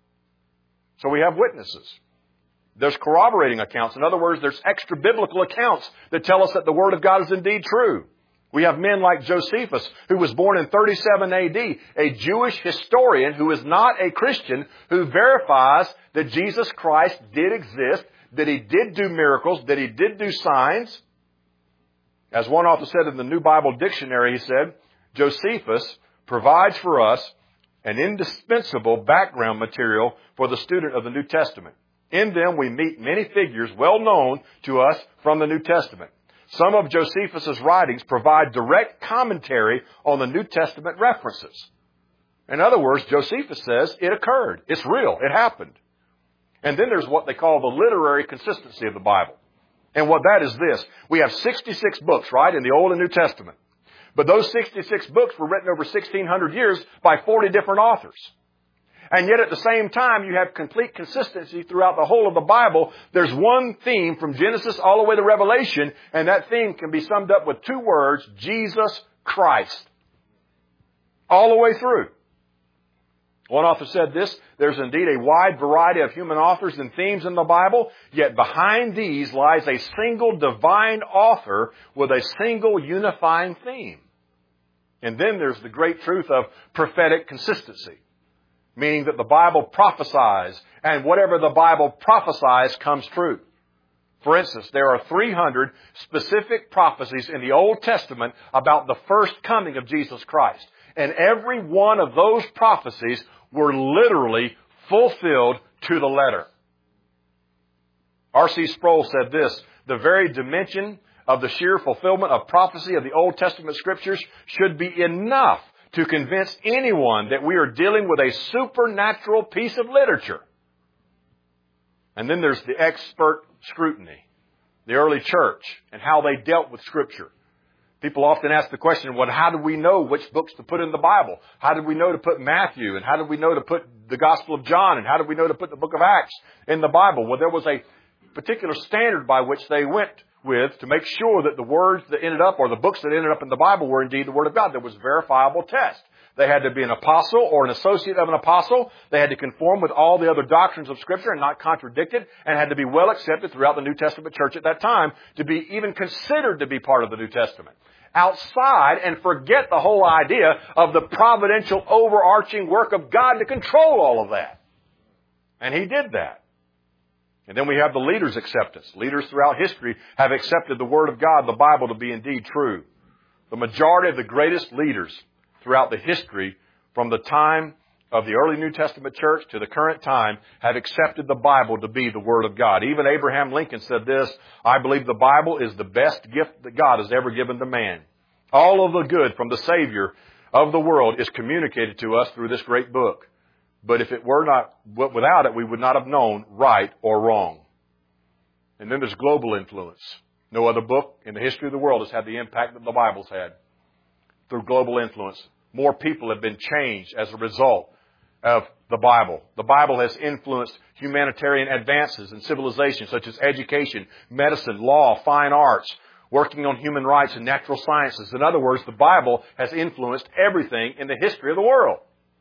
So we have witnesses. There's corroborating accounts. In other words, there's extra biblical accounts that tell us that the Word of God is indeed true. We have men like Josephus, who was born in 37 A.D., a Jewish historian who is not a Christian, who verifies that Jesus Christ did exist, that He did do miracles, that He did do signs. As one author said in the New Bible Dictionary, he said, Josephus provides for us an indispensable background material for the student of the New Testament. In them we meet many figures well known to us from the New Testament. Some of Josephus' writings provide direct commentary on the New Testament references. In other words, Josephus says it occurred. It's real. It happened. And then there's what they call the literary consistency of the Bible. And what that is this. We have 66 books, right, in the Old and New Testament. But those 66 books were written over 1,600 years by 40 different authors. And yet at the same time, you have complete consistency throughout the whole of the Bible. There's one theme from Genesis all the way to Revelation, and that theme can be summed up with two words, Jesus Christ. All the way through. One author said this, there's indeed a wide variety of human authors and themes in the Bible, yet behind these lies a single divine author with a single unifying theme. And then there's the great truth of prophetic consistency, meaning that the Bible prophesies, and whatever the Bible prophesies comes true. For instance, there are 300 specific prophecies in the Old Testament about the first coming of Jesus Christ. And every one of those prophecies were literally fulfilled to the letter. R.C. Sproul said this, the very dimension of the sheer fulfillment of prophecy of the Old Testament Scriptures should be enough to convince anyone that we are dealing with a supernatural piece of literature. And then there's the expert scrutiny, the early church, and how they dealt with Scripture. People often ask the question, well, how do we know which books to put in the Bible? How did we know to put Matthew? And how did we know to put the Gospel of John? And how did we know to put the book of Acts in the Bible? Well, there was a particular standard by which they went with to make sure that the words that ended up, or the books that ended up in the Bible, were indeed the Word of God. There was a verifiable test. They had to be an apostle or an associate of an apostle. They had to conform with all the other doctrines of Scripture and not contradict it, and had to be well accepted throughout the New Testament church at that time to be even considered to be part of the New Testament. Outside and forget the whole idea of the providential overarching work of God to control all of that. And He did that. And then we have the leaders' acceptance. Leaders throughout history have accepted the Word of God, the Bible, to be indeed true. The majority of the greatest leaders throughout the history, from the time of the early New Testament church to the current time, have accepted the Bible to be the Word of God. Even Abraham Lincoln said this, I believe the Bible is the best gift that God has ever given to man. All of the good from the Savior of the world is communicated to us through this great book. But if it were not, without it, we would not have known right or wrong. And then there's global influence. No other book in the history of the world has had the impact that the Bible's had. Through global influence, more people have been changed as a result of the Bible. The Bible has influenced humanitarian advances in civilization, such as education, medicine, law, fine arts, working on human rights and natural sciences. In other words, the Bible has influenced everything in the history of the world.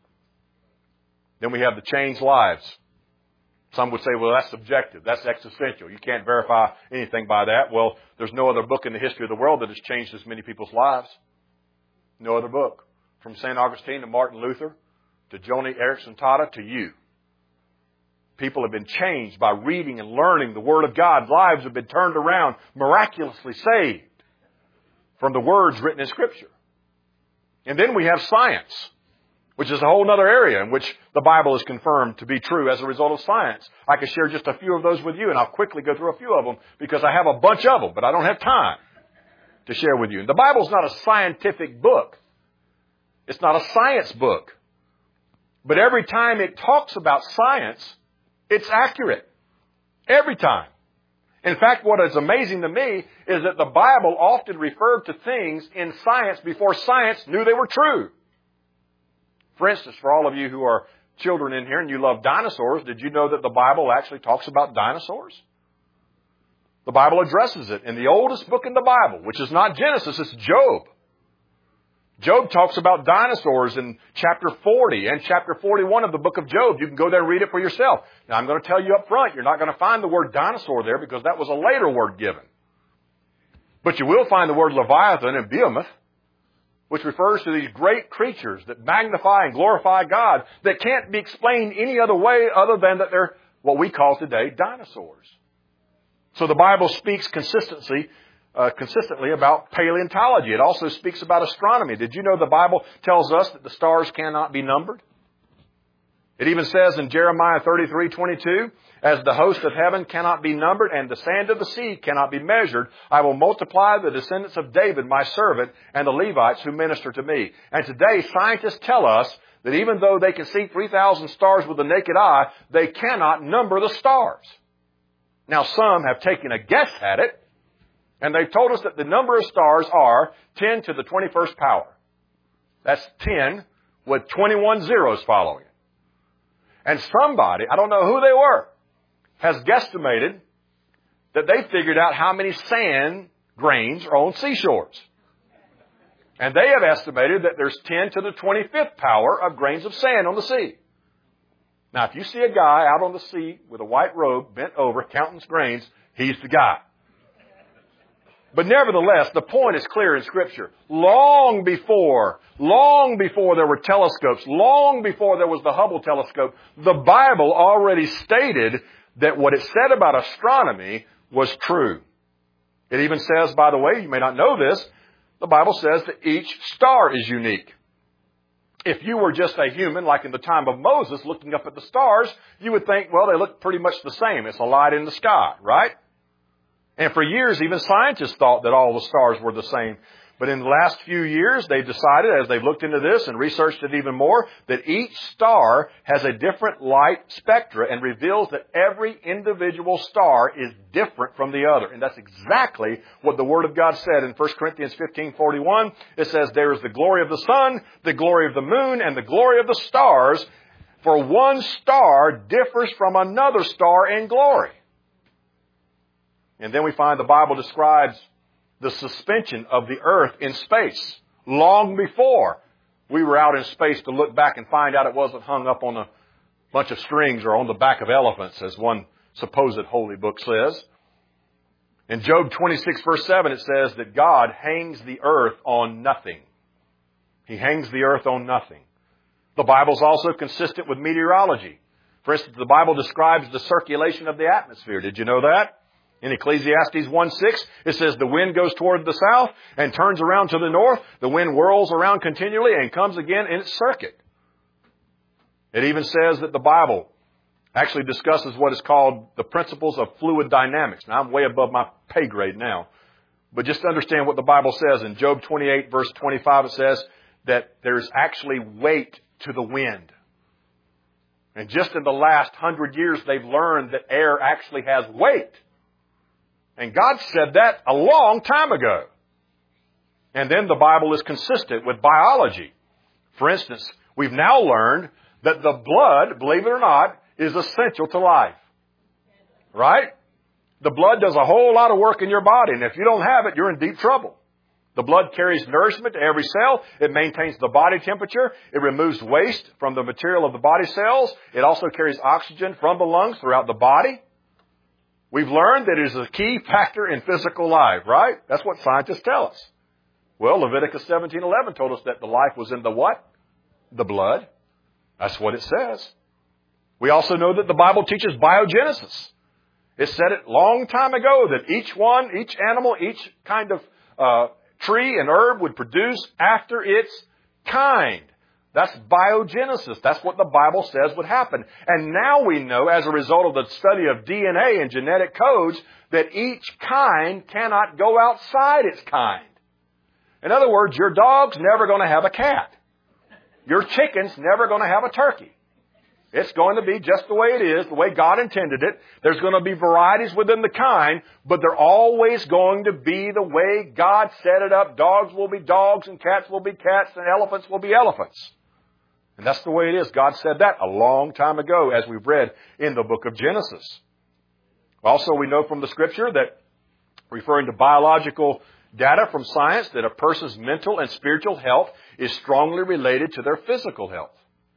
Then we have the changed lives. Some would say, well, that's subjective. That's existential. You can't verify anything by that. Well, there's no other book in the history of the world that has changed as many people's lives. No other book. From St. Augustine to Martin Luther to Joni Eareckson Tada to you. People have been changed by reading and learning the Word of God. Lives have been turned around, miraculously saved from the words written in Scripture. And then we have science, which is a whole other area in which the Bible is confirmed to be true as a result of science. I could share just a few of those with you, and I'll quickly go through a few of them because I have a bunch of them, but I don't have time to share with you. And the Bible's not a scientific book. It's not a science book. But every time it talks about science, it's accurate. Every time. In fact, what is amazing to me is that the Bible often referred to things in science before science knew they were true. For instance, for all of you who are children in here and you love dinosaurs, did you know that the Bible actually talks about dinosaurs? The Bible addresses it in the oldest book in the Bible, which is not Genesis, it's Job. Job talks about dinosaurs in chapter 40 and chapter 41 of the book of Job. You can go there and read it for yourself. Now, I'm going to tell you up front, you're not going to find the word dinosaur there because that was a later word given. But you will find the word Leviathan and Behemoth, which refers to these great creatures that magnify and glorify God that can't be explained any other way other than that they're what we call today dinosaurs. So the Bible speaks consistently about paleontology. It also speaks about astronomy. Did you know the Bible tells us that the stars cannot be numbered? It even says in Jeremiah 33:22, as the host of heaven cannot be numbered and the sand of the sea cannot be measured, I will multiply the descendants of David, my servant, and the Levites who minister to me. And today, scientists tell us that even though they can see 3,000 stars with the naked eye, they cannot number the stars. Now, some have taken a guess at it, and they've told us that the number of stars are 10 to the 21st power. That's 10 with 21 zeros following it. And somebody, I don't know who they were, has guesstimated that they figured out how many sand grains are on seashores. And they have estimated that there's 10 to the 25th power of grains of sand on the sea. Now, if you see a guy out on the sea with a white robe bent over counting grains, he's the guy. But nevertheless, the point is clear in Scripture. Long before there were telescopes, long before there was the Hubble telescope, the Bible already stated that what it said about astronomy was true. It even says, by the way, you may not know this, the Bible says that each star is unique. If you were just a human, like in the time of Moses, looking up at the stars, you would think, well, they look pretty much the same. It's a light in the sky, right? And for years, even scientists thought that all the stars were the same. But in the last few years, they've decided, as they've looked into this and researched it even more, that each star has a different light spectra and reveals that every individual star is different from the other. And that's exactly what the Word of God said in 1 Corinthians 15:41. It says, there is the glory of the sun, the glory of the moon, and the glory of the stars. For one star differs from another star in glory. And then we find the Bible describes the suspension of the earth in space long before we were out in space to look back and find out it wasn't hung up on a bunch of strings or on the back of elephants, as one supposed holy book says. In Job 26, verse 7, it says that God hangs the earth on nothing. He hangs the earth on nothing. The Bible's also consistent with meteorology. For instance, the Bible describes the circulation of the atmosphere. Did you know that? In Ecclesiastes 1:6, it says the wind goes toward the south and turns around to the north. The wind whirls around continually and comes again in its circuit. It even says that the Bible actually discusses what is called the principles of fluid dynamics. Now, I'm way above my pay grade now. But just to understand what the Bible says, in Job 28, verse 25, it says that there's actually weight to the wind. And just in the last 100 years, they've learned that air actually has weight. And God said that a long time ago. And then the Bible is consistent with biology. For instance, we've now learned that the blood, believe it or not, is essential to life. Right? The blood does a whole lot of work in your body, and if you don't have it, you're in deep trouble. The blood carries nourishment to every cell. It maintains the body temperature. It removes waste from the material of the body cells. It also carries oxygen from the lungs throughout the body. We've learned that it is a key factor in physical life, right? That's what scientists tell us. Well, Leviticus 17:11 told us that the life was in the what? The blood. That's what it says. We also know that the Bible teaches biogenesis. It said it long time ago that each animal, each kind of tree and herb would produce after its kind. That's biogenesis. That's what the Bible says would happen. And now we know, as a result of the study of DNA and genetic codes, that each kind cannot go outside its kind. In other words, your dog's never going to have a cat. Your chicken's never going to have a turkey. It's going to be just the way it is, the way God intended it. There's going to be varieties within the kind, but they're always going to be the way God set it up. Dogs will be dogs, and cats will be cats, and elephants will be elephants. And that's the way it is. God said that a long time ago, as we've read in the book of Genesis. Also, we know from the Scripture that, referring to biological data from science, that a person's mental and spiritual health is strongly related to their physical health.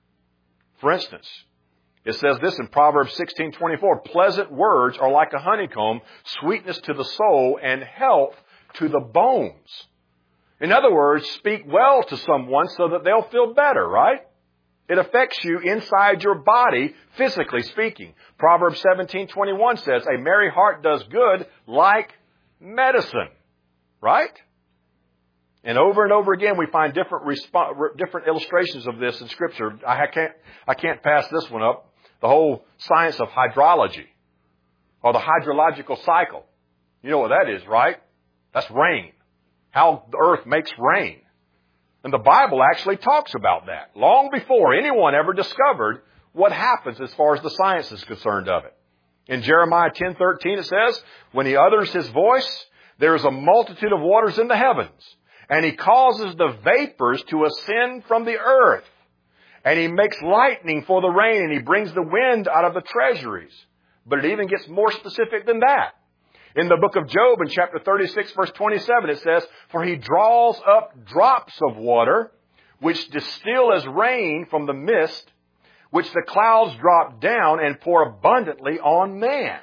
For instance, it says this in Proverbs 16:24, pleasant words are like a honeycomb, sweetness to the soul and health to the bones. In other words, speak well to someone so that they'll feel better, right? It affects you inside your body, physically speaking. Proverbs 17:21 says, a merry heart does good like medicine. Right? And over again, we find different illustrations of this in Scripture. I can't pass this one up. The whole science of hydrology, or the hydrological cycle. You know what that is, right? That's rain. How the earth makes rain. And the Bible actually talks about that, long before anyone ever discovered what happens as far as the science is concerned of it. In Jeremiah 10:13 it says, when He utters His voice, there is a multitude of waters in the heavens, and He causes the vapors to ascend from the earth. And He makes lightning for the rain, and He brings the wind out of the treasuries. But it even gets more specific than that. In the book of Job, in chapter 36, verse 27, it says, for He draws up drops of water, which distill as rain from the mist, which the clouds drop down and pour abundantly on man.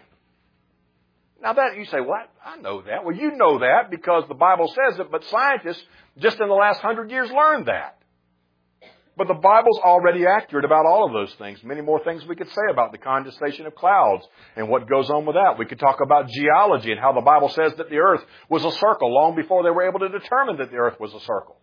Now that, you say, what? I know that. Well, you know that because the Bible says it, but scientists just in the last 100 years learned that. But the Bible's already accurate about all of those things. Many more things we could say about the condensation of clouds and what goes on with that. We could talk about geology and how the Bible says that the earth was a circle long before they were able to determine that the earth was a circle.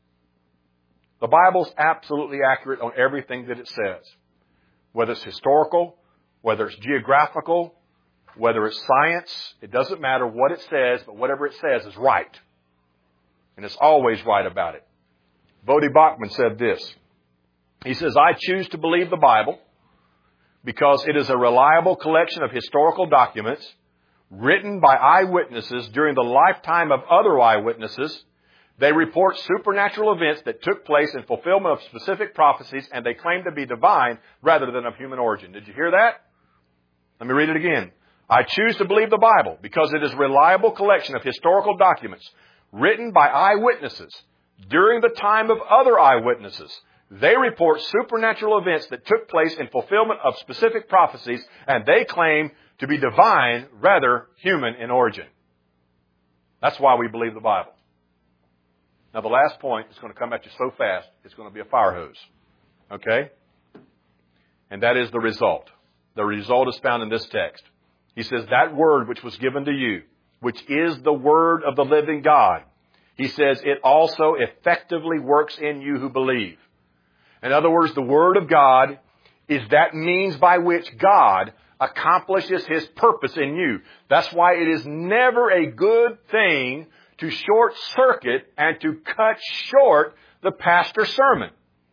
The Bible's absolutely accurate on everything that it says. Whether it's historical, whether it's geographical, whether it's science, it doesn't matter what it says, but whatever it says is right. And it's always right about it. Bodie Bachman said this. He says, I choose to believe the Bible because it is a reliable collection of historical documents written by eyewitnesses during the lifetime of other eyewitnesses. They report supernatural events that took place in fulfillment of specific prophecies, and they claim to be divine rather than of human origin. Did you hear that? Let me read it again. I choose to believe the Bible because it is a reliable collection of historical documents written by eyewitnesses during the time of other eyewitnesses. They report supernatural events that took place in fulfillment of specific prophecies, and they claim to be divine rather human in origin. That's why we believe the Bible. Now the last point is going to come at you so fast, it's going to be a fire hose. Okay? And that is the result. The result is found in this text. He says, that word which was given to you, which is the word of the living God, he says, it also effectively works in you who believe. In other words, the Word of God is that means by which God accomplishes His purpose in you. That's why it is never a good thing to short circuit and to cut short the pastor's sermon.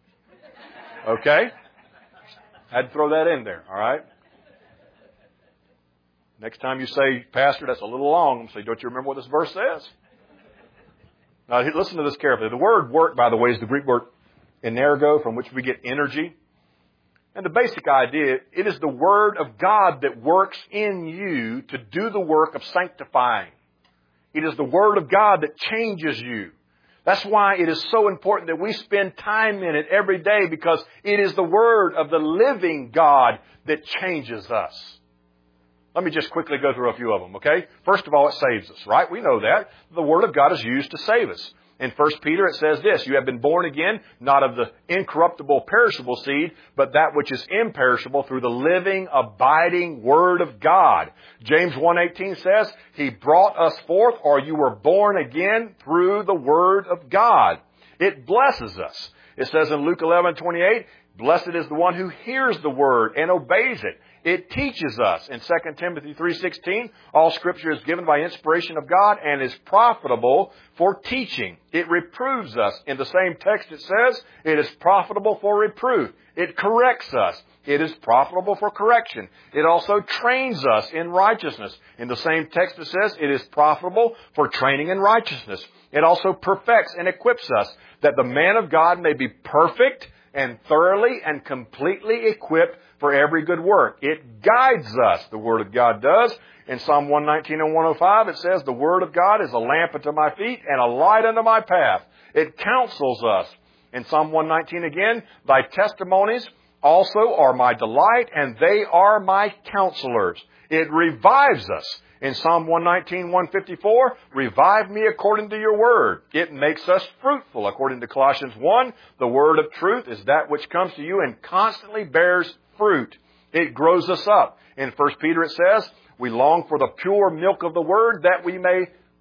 Okay? I had to throw that in there, all right? Next time you say, Pastor, that's a little long, I'm say, don't you remember what this verse says? Now, listen to this carefully. The word work, by the way, is the Greek word energo, from which we get energy. And the basic idea, it is the Word of God that works in you to do the work of sanctifying. It is the Word of God that changes you. That's why it is so important that we spend time in it every day, because it is the Word of the living God that changes us. Let me just quickly go through a few of them, okay? First of all, it saves us, right? We know that. The Word of God is used to save us. In 1 Peter, it says this, you have been born again, not of the incorruptible, perishable seed, but that which is imperishable through the living, abiding Word of God. James 1:18 says, He brought us forth, or you were born again through the Word of God. It blesses us. It says in Luke 11:28, blessed is the one who hears the Word and obeys it. It teaches us. In 2 Timothy 3:16, all Scripture is given by inspiration of God and is profitable for teaching. It reproves us. In the same text it says, it is profitable for reproof. It corrects us. It is profitable for correction. It also trains us in righteousness. In the same text it says, it is profitable for training in righteousness. It also perfects and equips us that the man of God may be perfect and thoroughly and completely equipped for every good work. It guides us, the Word of God does. In Psalm 119 and 105, it says, the Word of God is a lamp unto my feet and a light unto my path. It counsels us. In Psalm 119 again, thy testimonies also are my delight, and they are my counselors. It revives us. In Psalm 119, 154, revive me according to your word. It makes us fruitful. According to Colossians 1, the word of truth is that which comes to you and constantly bears fruit. It grows us up. In 1 Peter it says, we long for the pure milk of the word that we may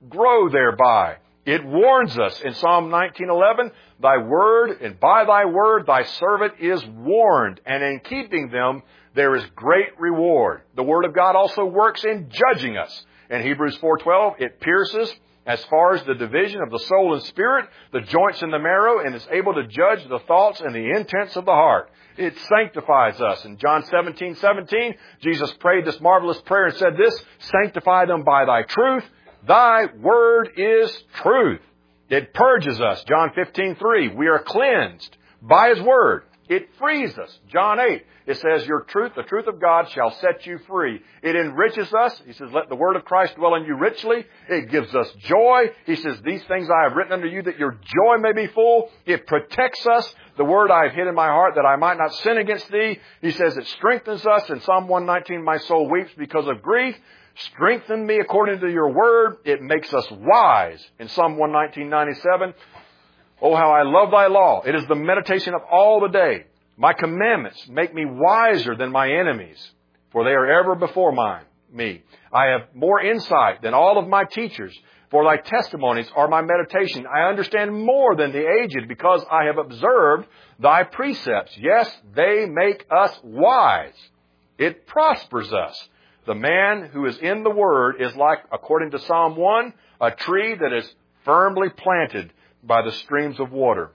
grow thereby. It warns us in Psalm 19:11, Thy word, and by Thy word Thy servant is warned, and in keeping them there is great reward. The Word of God also works in judging us. In Hebrews 4:12, it pierces as far as the division of the soul and spirit, the joints and the marrow, and is able to judge the thoughts and the intents of the heart. It sanctifies us. In John 17:17, Jesus prayed this marvelous prayer and said this, Sanctify them by Thy truth. Thy word is truth. It purges us. John 15:3, we are cleansed by His word. It frees us. John 8, it says, Your truth, the truth of God, shall set you free. It enriches us. He says, Let the word of Christ dwell in you richly. It gives us joy. He says, These things I have written unto you that your joy may be full. It protects us. The word I have hid in my heart that I might not sin against thee. He says, It strengthens us. In Psalm 119, my soul weeps because of grief. Strengthen me according to your word. It makes us wise. In Psalm 119:97, Oh, how I love thy law. It is the meditation of all the day. My commandments make me wiser than my enemies, for they are ever before me. I have more insight than all of my teachers, for thy testimonies are my meditation. I understand more than the aged, because I have observed thy precepts. Yes, they make us wise. It prospers us. The man who is in the Word is like, according to Psalm 1, a tree that is firmly planted by the streams of water.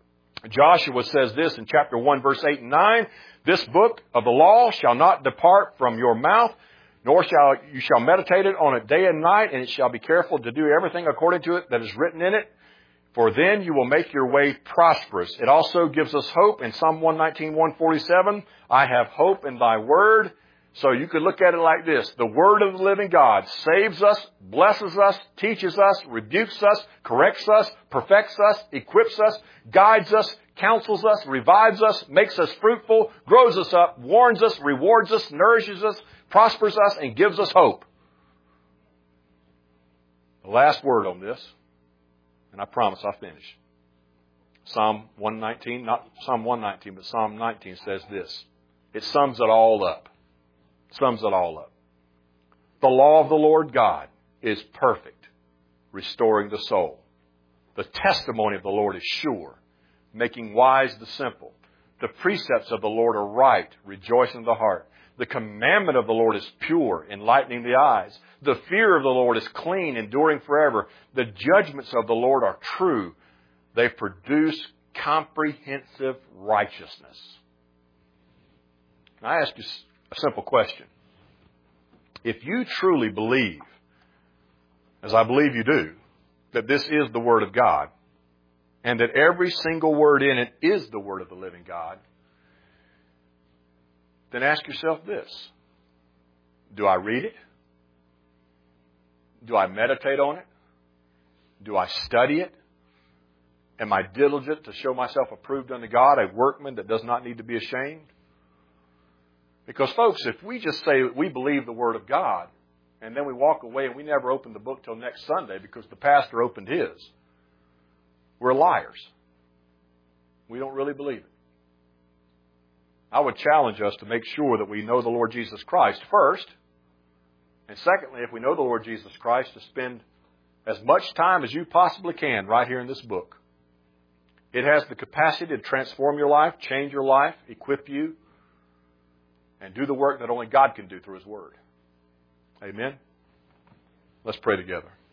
Joshua says this in chapter 1, verse 8 and 9, This book of the law shall not depart from your mouth, nor shall you meditate on it day and night, and it shall be careful to do everything according to it that is written in it, for then you will make your way prosperous. It also gives us hope in Psalm 119:147, I have hope in thy word. So you could look at it like this. The Word of the living God saves us, blesses us, teaches us, rebukes us, corrects us, perfects us, equips us, guides us, counsels us, revives us, makes us fruitful, grows us up, warns us, rewards us, nourishes us, prospers us, and gives us hope. The last word on this, and I promise I'll finish. Psalm 119, not Psalm 119, but Psalm 19 says this. It sums it all up. The law of the Lord God is perfect, restoring the soul. The testimony of the Lord is sure, making wise the simple. The precepts of the Lord are right, rejoicing the heart. The commandment of the Lord is pure, enlightening the eyes. The fear of the Lord is clean, enduring forever. The judgments of the Lord are true. They produce comprehensive righteousness. Can I ask you a simple question? If you truly believe, as I believe you do, that this is the Word of God, and that every single word in it is the Word of the living God, then ask yourself this. Do I read it? Do I meditate on it? Do I study it? Am I diligent to show myself approved unto God, a workman that does not need to be ashamed? Because, folks, if we just say we believe the Word of God, and then we walk away and we never open the book till next Sunday because the pastor opened his, we're liars. We don't really believe it. I would challenge us to make sure that we know the Lord Jesus Christ first. And secondly, if we know the Lord Jesus Christ, to spend as much time as you possibly can right here in this book. It has the capacity to transform your life, change your life, equip you, and do the work that only God can do through His Word. Amen? Let's pray together.